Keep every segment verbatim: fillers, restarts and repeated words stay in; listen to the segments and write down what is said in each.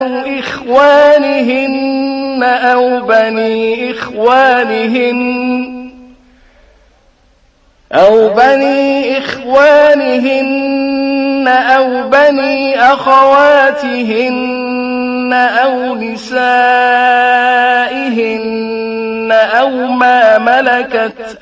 إخوانهن أو بني إخوانهن أو بني إخوانهن أو بني أخواتهن أو نسائهن أو ما ملكت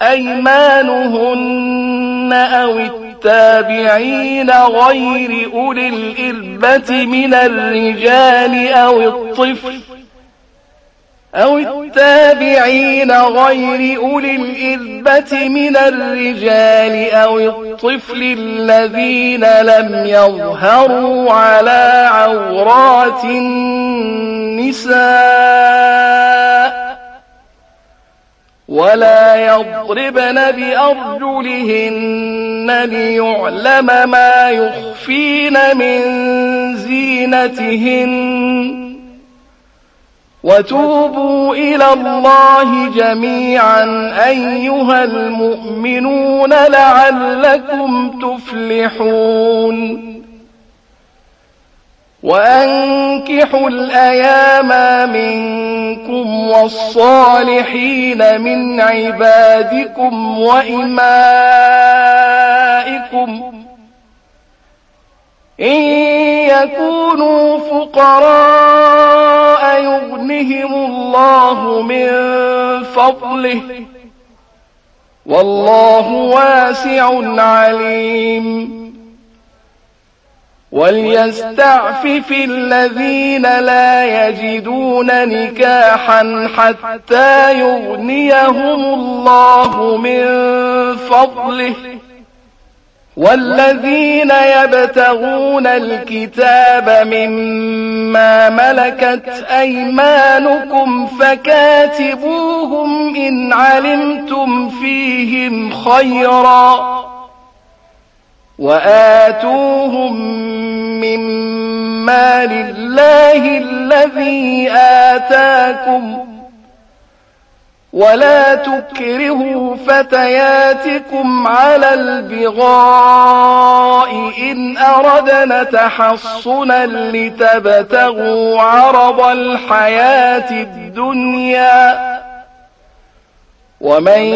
أيمانهن أو التابعين غير أولي الإربة من الرجال أو الطفل أو التابعين غير أولي الإربة من الرجال أو الطفل الذين لم يظهروا على عورات النساء ولا يضربن بأرجلهن ليعلم ما يخفين من زينتهن وتوبوا إلى الله جميعا أيها المؤمنون لعلكم تفلحون وأنكحوا الأيام منكم والصالحين من عبادكم وإمائكم إن يكونوا فقراء يغنهم الله من فضله والله واسع عليم وليستعفف الذين لا يجدون نكاحا حتى يغنيهم الله من فضله والذين يبتغون الكتاب مما ملكت أيمانكم فكاتبوهم إن علمتم فيهم خيرا وآتوهم مما لله الذي آتاكم ولا تكرهوا فتياتكم على البغاء إن أردنا تحصنا لتبتغوا عرض الحياة الدنيا ومن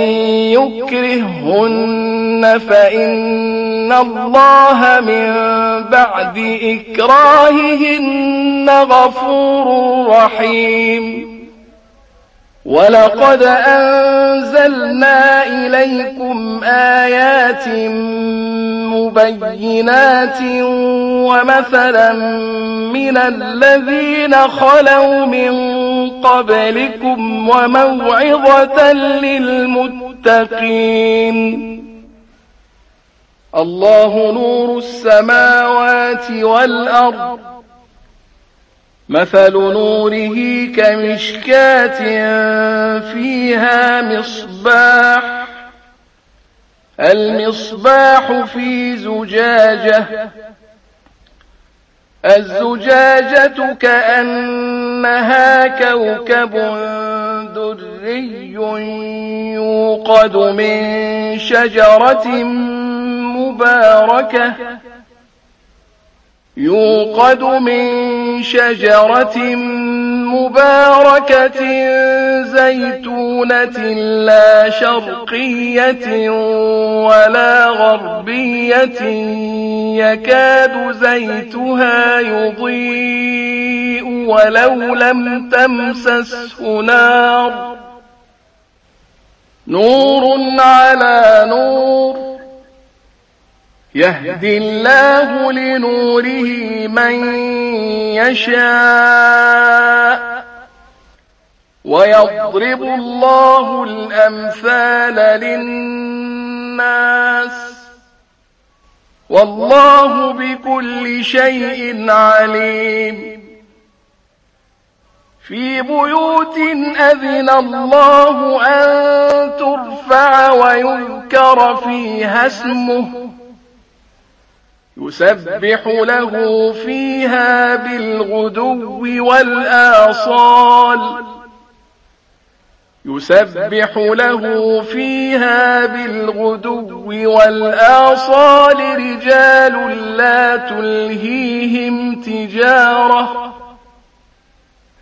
يكرههن فإن الله من بعد إكراههن غفور رحيم ولقد أنزلنا إليكم آيات مبينات ومثلا من الذين خلوا من قبلكم وموعظة للمتقين الله نور السماوات والأرض مثل نوره كمشكاة فيها مصباح المصباح في زجاجة الزجاجة كأنها كوكب دري يوقد من شجرة مباركة يوقد من شجرة مباركة زيتونة لا شرقية ولا غربية يكاد زيتها يضيء ولو لم تمسسه نار نور على نور يهدي الله لنوره من يشاء ويضرب الله الأمثال للناس والله بكل شيء عليم في بيوت أذن الله أن ترفع ويذكر فيها اسمه يسبح له فيها بالغدو والآصال يسبح له فيها بالغدو والآصال رجال لا تلهيهم تجارة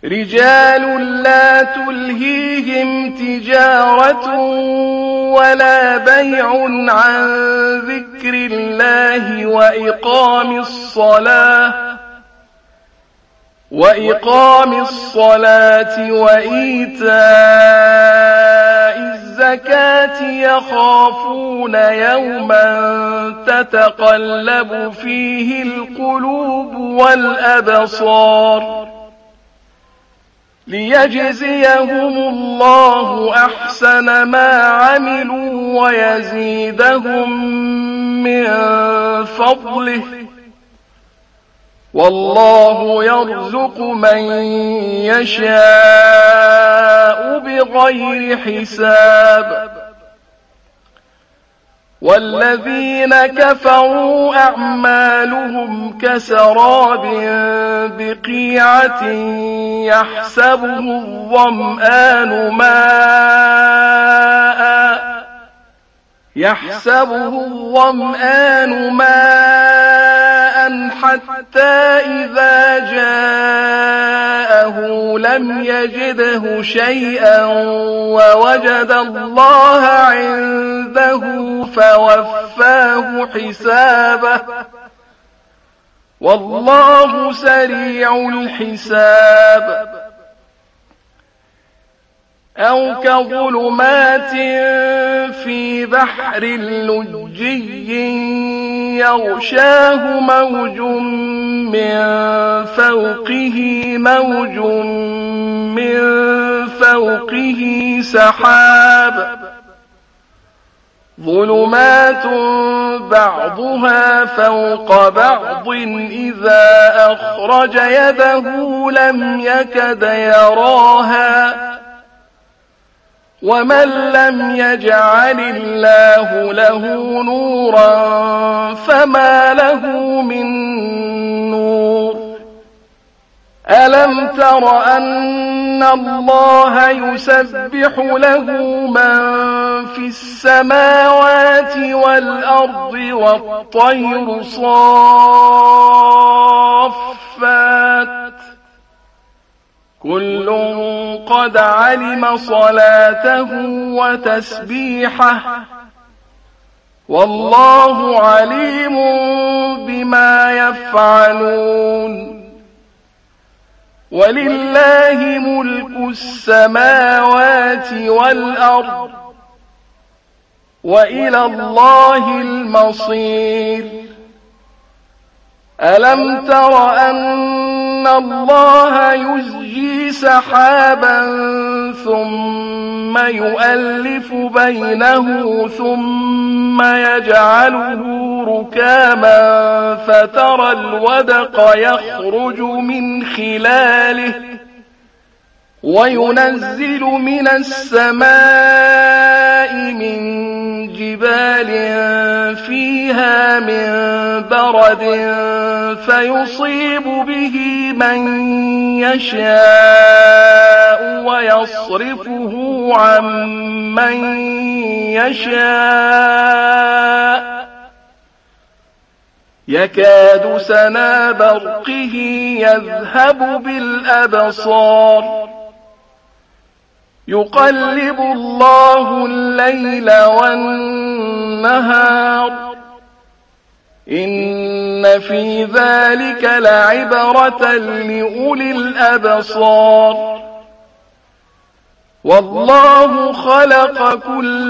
رجال لا تلهيهم تجارة ولا بيع عن ذكر الله وإقام الصلاة وإقام الصلاة وإيتاء الزكاة يخافون يوما تتقلب فيه القلوب والأبصار ليجزيهم الله أحسن ما عملوا ويزيدهم من فضله والله يرزق من يشاء بغير حساب. والذين كفروا أعمالهم كسراب بقيعة يحسبه الظمآن ماء يحسبه الظمآن ماء حتى إذا جاءه لم يجده شيئا ووجد الله عنده فوفاه حسابه والله سريع الحساب. أو كظلمات في بحر لجي يغشاه موج من فوقه موج من فوقه سحاب ظلمات بعضها فوق بعض إذا أخرج يده لم يكد يراها ومن لم يجعل الله له نورا فما له من نور. ألم تر أن الله يسبح له من في السماوات والأرض والطير صافات كل قد علم صلاته وتسبيحه والله عليم بما يفعلون. ولله ملك السماوات والأرض وإلى الله المصير. ألم تر أن الله يزجي سحابا ثم يؤلف بينه ثم يجعله ركاما فترى الودق يخرج من خلاله وينزل من السماء من جبال فيها من برد فيصيب به من يشاء ويصرفه عن من يشاء يكاد سنا برقه يذهب بالأبصار يقلب الله الليل والنهار إن في ذلك لعبرة لأولي الأبصار. والله خلق كل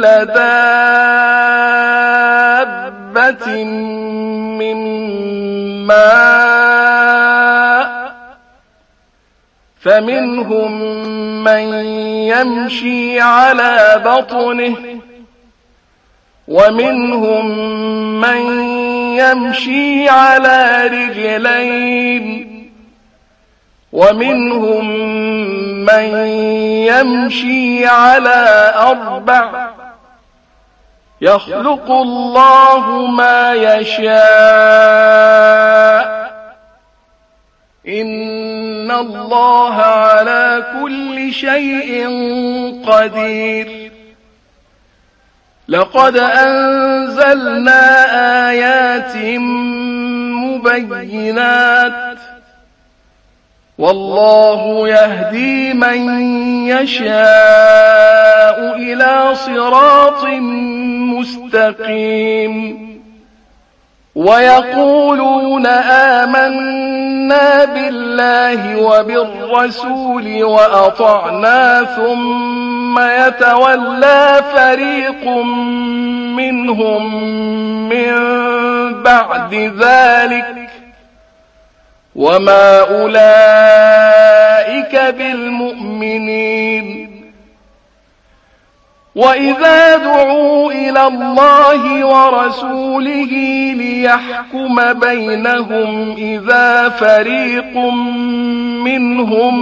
دابة من ماء فمنهم من يمشي على بطنه ومنهم من يمشي على رجلين ومنهم من يمشي على أربع يخلق الله ما يشاء إن الله على كل شيء قدير. لقد أنزلنا آيات مبينات والله يهدي من يشاء إلى صراط مستقيم ويقولون آمنا بالله وبالرسول وأطعنا ثم يتولى فريق منهم من بعد ذلك وما أولئك بالمؤمنين وإذا دعوا إلى الله ورسوله ليحكم بينهم إذا فريق منهم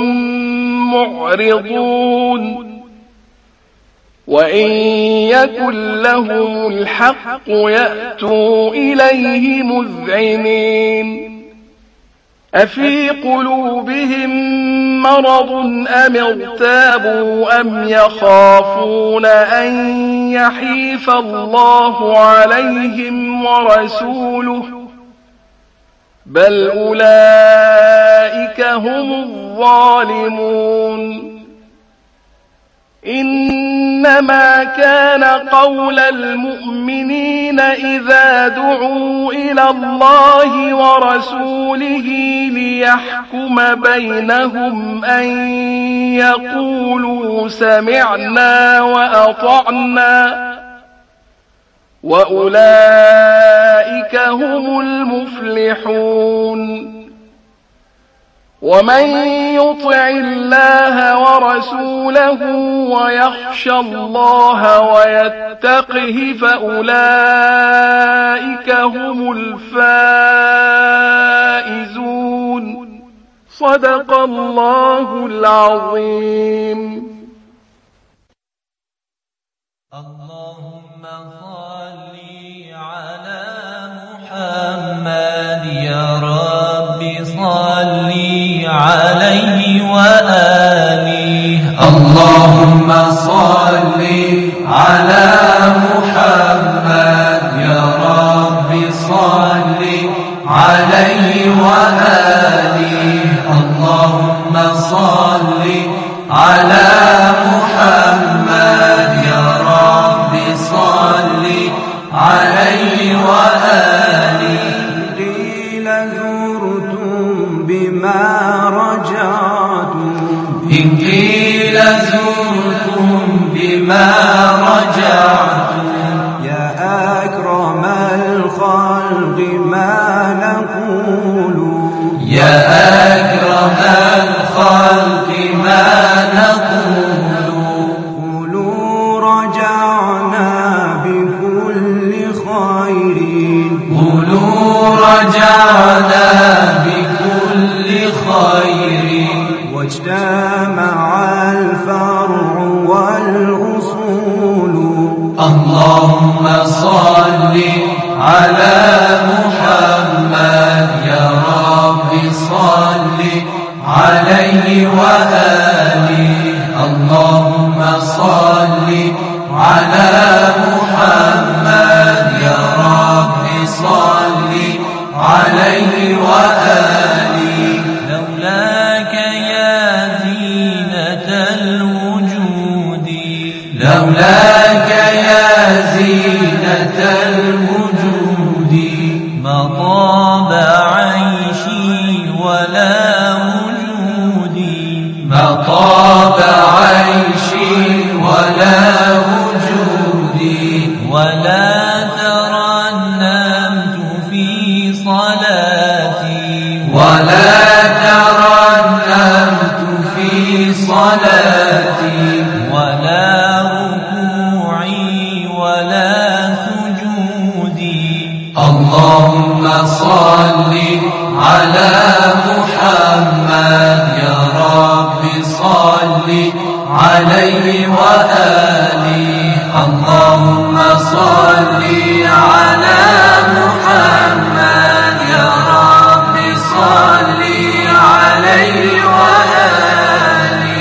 معرضون وإن يكن لهم الحق يأتوا إليه مذعنين أفي قلوبهم مرض أم ارتابوا أم يخافون أن يحيف الله عليهم ورسوله بل أولئك هم الظالمون إنما كان قول المؤمنين إذا دعوا إلى الله ورسوله ليحكم بينهم أن يقولوا سمعنا وأطعنا وأولئك هم المفلحون ومن يطع الله ورسوله ويخشى الله ويتقه فأولئك هم الفائزون صدق الله العظيم. اللهم صل على محمد يا رب صل عليه وآله. اللهم صل على محمد يا رب صل عليه وآله. اللهم صل على محمد يا رب صل عليه وآله. قيل زرتم بما رجعتم إن قيل زرتم بما رجعتم يا أكرم الخلق ما نقول يا أكرم الخلق ما نقول قولوا رجعنا بكل خير قولوا رجعنا بكل خير واجتمع الفرع والأصول. اللهم صل على محمد يا رب صل عليه وآله. اللهم صل على محمد يا رب صل عليه وآله. لولاك يا زينة الوجود لولاك يا زينة الوجود ما طاب عيشي ولا وجودي ما طاب عيشي ولا وجودي ولا ترنمت في صلاتي ولا ترنمت في صلاتي ولا ركوعي ولا سجودي. اللهم صل على محمد يا رب صل عليه وآله. اللهم صل على محمد يا رب صل عليه وآله.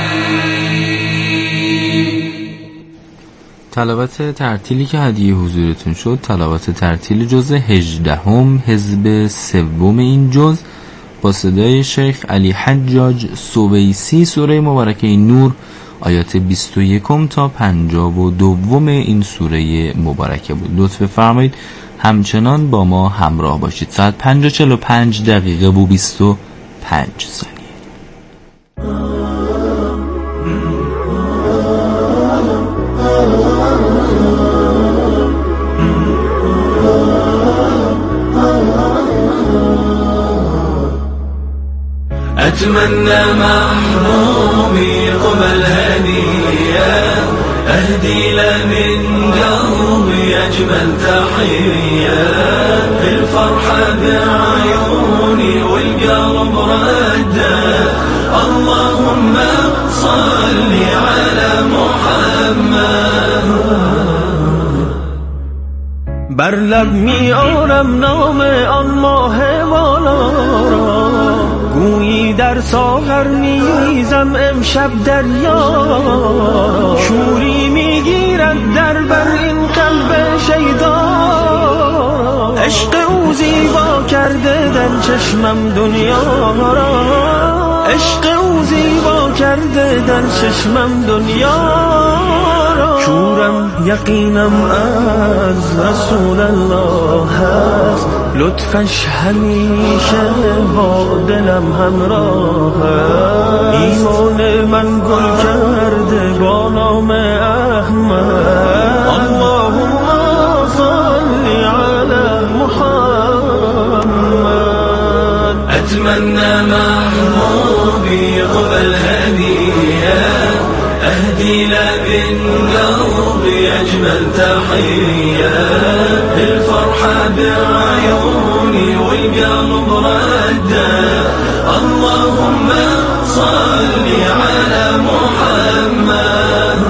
تلاوت ترتیلی که هدیه حضورتون شد تلاوت ترتیل جزء هجدهم حزب سوم این جزء با صدای شیخ علی حجاج سویسی سوره مبارکه نور آیات بیست و یک تا پنجاه و دو این سوره مبارکه بود. لطف فرمایید همچنان با ما همراه باشید. ساعت پنج و چهل و پنج دقیقه و بیست و پنج ثانیه. أتمنى محبوبي قبل هدية أهدي له من قلبي أجمل تحية الفرحة بعيوني والقلب ردة اللهم صل على محمد. بر لب می آرم نام الله والا را گویی در ساغر میریزم امشب دریا شوری میگیرد در بر این قلب شیدا عشق او زیبا کرده در چشمم دنیا را عشق او زیبا کرده در چشمم دنیا را شورم یقینم از رسول الله هست لطفش همیشه با دلم همراه ایمان من گل کرده با نام احمد اللهم صل علی محمد. أتمنى محبوبي قبل هدية أهدي له من قلبي أجمل تحية الفرحة بعيوني والقلب ردة اللهم صل على محمد.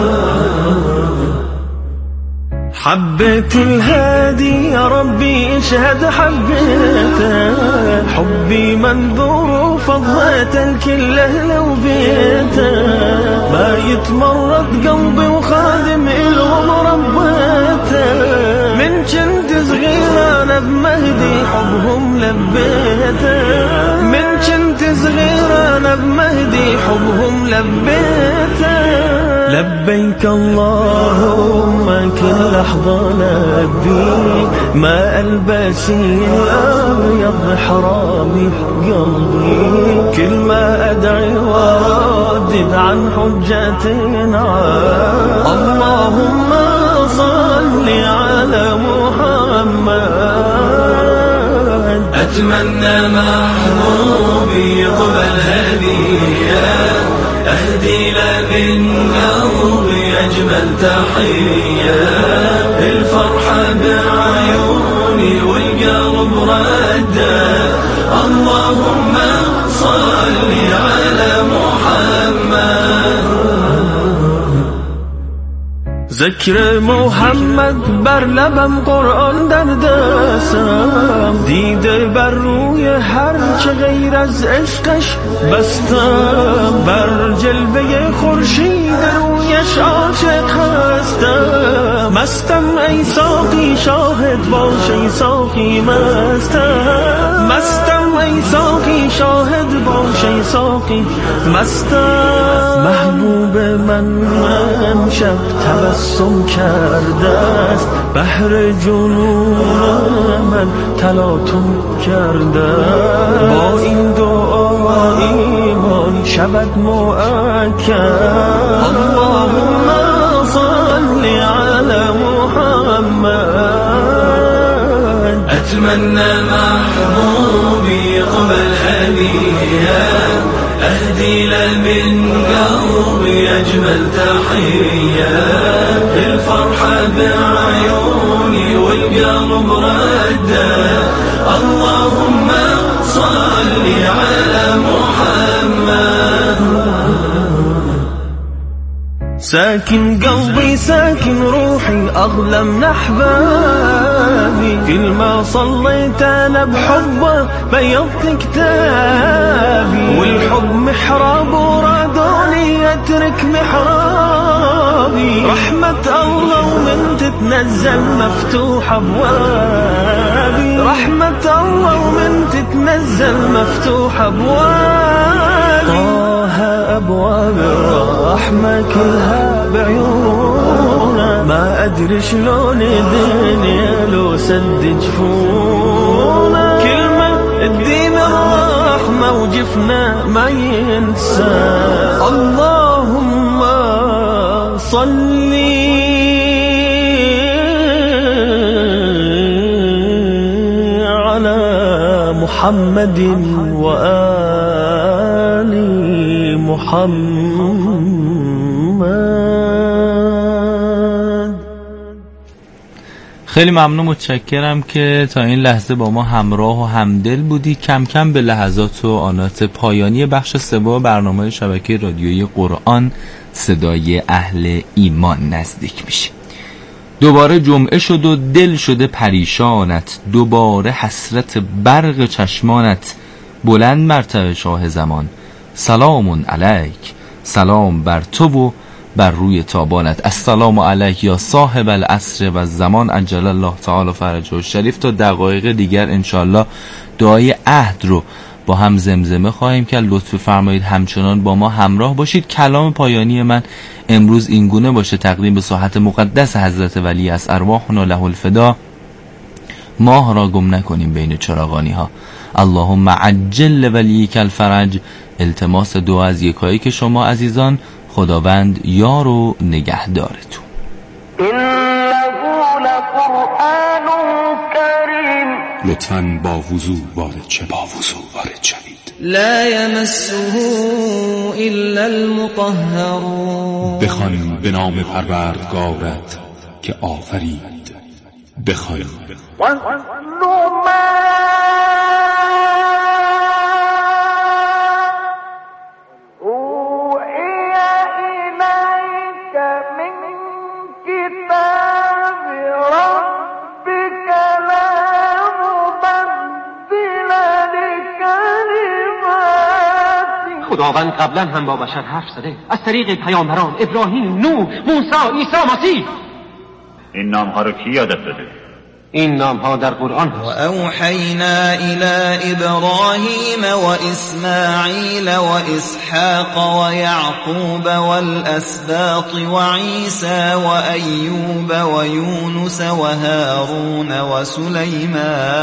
حبيت الهادي يا ربي اشهد حبيته حبي منذور فضيت الكل لو بيته ما يتمرد قلبي وخادم إلهم ربيته من كنت صغير أنا بمهدي حبهم لبيته من كنت صغير أنا بمهدي حبهم لبيته لبيك اللهم كل لحظة لبيك ما ألبسي الأبيض حرامي قلبي كل ما أدعي وأردد عن حجة عاد اللهم صل على محمد. أتمنى محبوبي قبل هدية أهدي له من قلبي أجمل تحية الفرحة بعيوني والقلب ردة اللهم صل على محمد. ذکر محمد بر لبم قرآن در دستم دیده بر روی هر چه غیر از عشقش بستم بر جلوه خورشید رویش عاشق هستم مستم ای ساقی شاهد باش ای ساقی مستم مستم ای ساقی شاهد باش ای ساقی مستم محبوب من امشب تبسم کرده است بحر جنون من تلاطم کرده با این دعا ایمان شود مؤکد اللهم صل علی محمد. أتمنى محبوبي قبل هدية أهدي له من قلبي أجمل تحية الفرحة بعيوني والقلب ردة اللهم صل على محمد. ساكن قلبي ساكن روحي أغلى من أحبابي كل ما صليت أنا بحبه بيضت كتابي والحب محراب ورادوني أترك محرابي بابي. رحمة الله ومن تتنزل مفتوح أبوابي. رحمة الله ومن تتنزل مفتوح أبوابي. طه أبواب الرحمة كلها بعيونا، ما أدري شلون الدنيا لو سد جفونا. كلمة الدين الرحمة وجفنا ما ينسى. اللهم صلي على محمد وآل محمد. خیلی ممنون، متشکرم که تا این لحظه با ما همراه و همدل بودی. کم کم به لحظات و آنات پایانی بخش سوم برنامه شبکه رادیویی قرآن صدای اهل ایمان نزدیک میشه. دوباره جمعه شد و دل شده پریشانت، دوباره حسرت برق چشمانت. بلند مرتبه شاه زمان، سلام علیک، سلام بر تو و بر روی تابانت. السلام علیک یا صاحب العصر و زمان، عجل الله تعالی فرجه الشریف. تا دقایق دیگر انشالله دعای عهد رو با هم زمزمه خواهیم که لطف فرمایید همچنان با ما همراه باشید. کلام پایانی من امروز اینگونه باشه: تقدیم به ساحت مقدس حضرت ولی از ارواحنا له الفدا. ماه را گم نکنیم بین چراغانی ها. اللهم عجل ولیک الفرج. التماس دعا از یکایی که شما عزیزان، خداوند یار و نگهدارتون. إنه لقرآن كريم. لطفاً با وضوع وارد شوید. با وضوع وارد شوید. لا يمسه إلا المطهرون. بخوان به نام پروردگارت که آفرید. بخوان خداوند قبلا هم با بشر حرف زده از طریق پیامبران ابراهیم، نوح، موسی، عیسی مسیح. این نام ها رو کی یادت داده؟ این نام ها در قرآن هست. و اوحینا الی ابراهیم و اسماعیل و اسحاق و یعقوب والاسباط و عیسی و ایوب و یونس و هارون و سلیمان.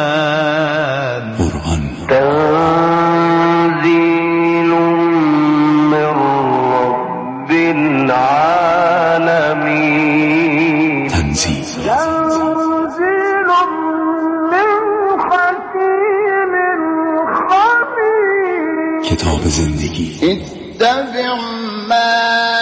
قرآن تنزیل من رب العالمین. تنزیل تنزیل من حکیم خبیر. کتاب زندگی. اتبع ما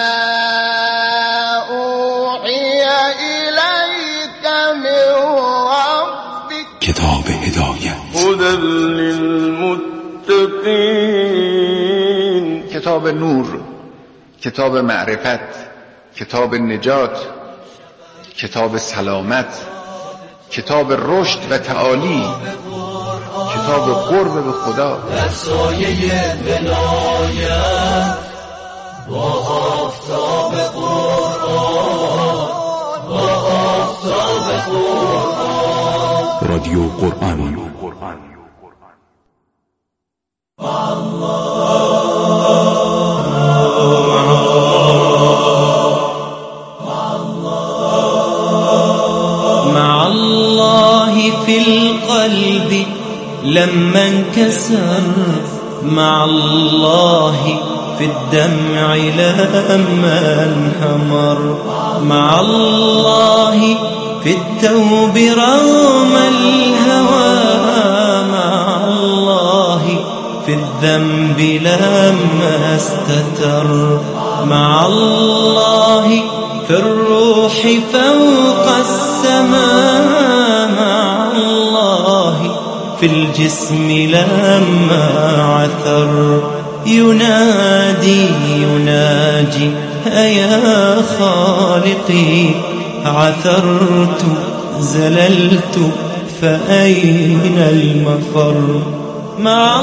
اوحی الیک من ربک. کتاب هدایت. هدی للمتقین. کتاب نور، کتاب معرفت، کتاب نجات، کتاب سلامت، کتاب رشد و تعالی، کتاب قرب به خدا. در سایه ولایت با آفتاب قرآن، با آفتاب قرآن. رادیو قرآن. مع الله في القلب لما انكسر، مع الله في الدمع لما انهمر، مع الله في التوب رغم الهوى، مع الله في الذنب لما استتر، مع الله في الروح فوق السماء، مع الله في الجسم لما عثر. ينادي يناجي أيا خالقي، عثرت زللت فأين المفر. مع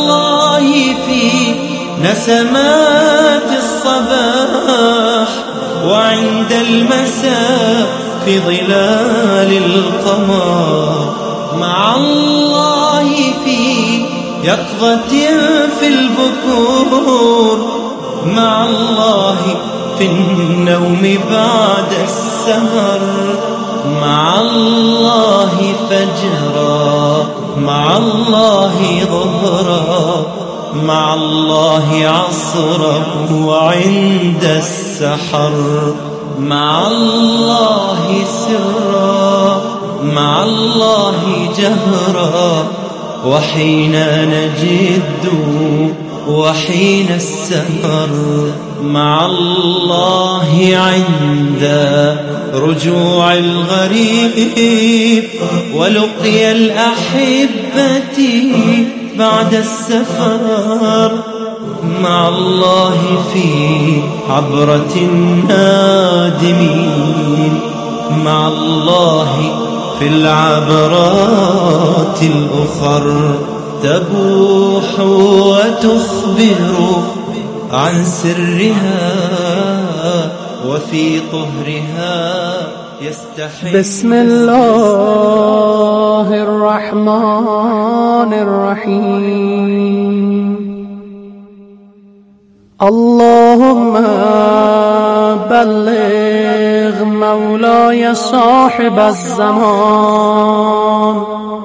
الله في نسمات الصباح، وعند المساء في ظلال القمر مع الله في يقظة في البكور مع الله في النوم بعد السهر مع الله فجرا مع الله ظهرا مع الله عصرا وعند السحر مع الله سرا مع الله جهرا وحين نجد وحين السهر مع الله عند رجوع الغريب ولقي الأحبة بعد السفر مع الله في عبرة النادمين مع الله في العبرات الأخر تبوح وتخبر عن سرها وفي طهرها يستحي. بسم الله الرحمن الرحيم. اللهم بلغ مولاي صاحب الزمان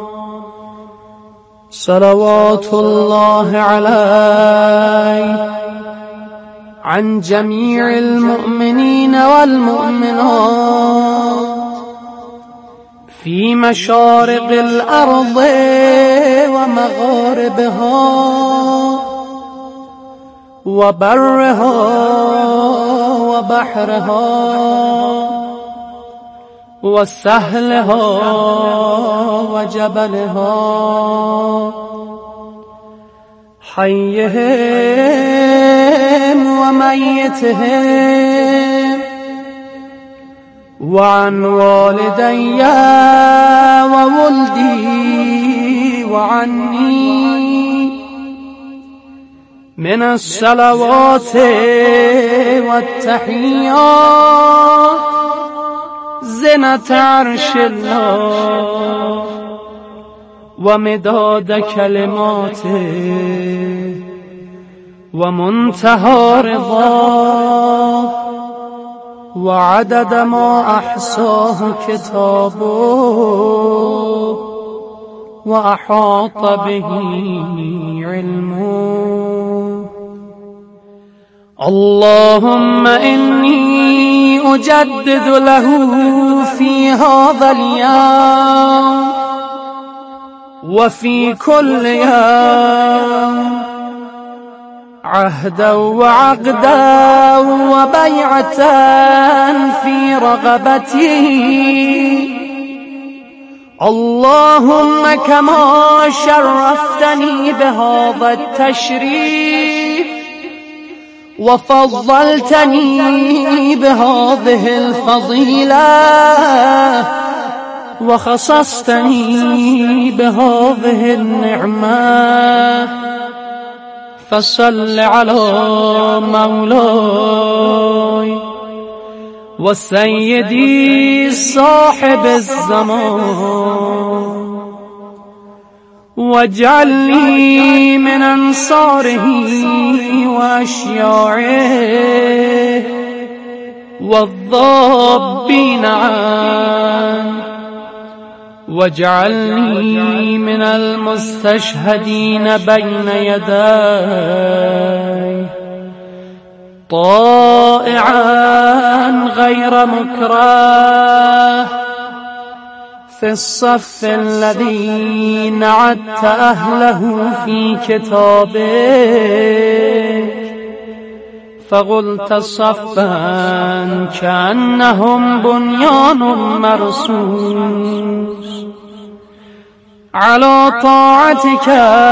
صلوات الله عليه عن جميع المؤمنين والمؤمنات في مشارق الأرض ومغاربها وبرها وبحرها وسهلها وجبلها حيهم وميتهم وعن والدي وولدي وعني من الصلوات والتحيات زنة عرش الله ومداد كلماته ومنتهى رضاه وعدد ما أحصاه كتابه وأحاط به علمه. اللهم إني أجدد له في هذا اليوم وفي كل يوم عهدا وعقدا وبيعة في رغبته. اللهم كما شرفتني بهذا التشريف وفضلتني بهذه الفضيلة وخصصتني بهذه النعمة فصل على مولاي وسيدي صاحب الزمان واجعلني من أنصاره وأشياعه والضابين عنه واجعلني من المستشهدين بين يديه طائعا غير مكره في الصف الذي نعدت أهله في كتابك فقلت صفا كأنهم بنيان مرصوص على طاعتك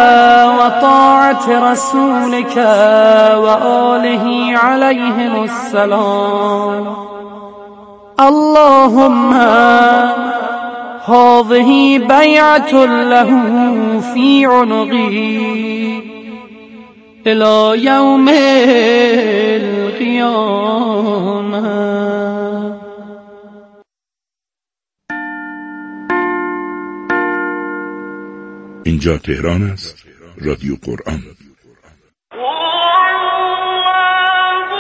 وطاعة رسولك وآله عليهم السلام. اللهم هذه بيعة له في عنقي إلى يوم القيامة. اینجا تهران است، رادیو قرآن.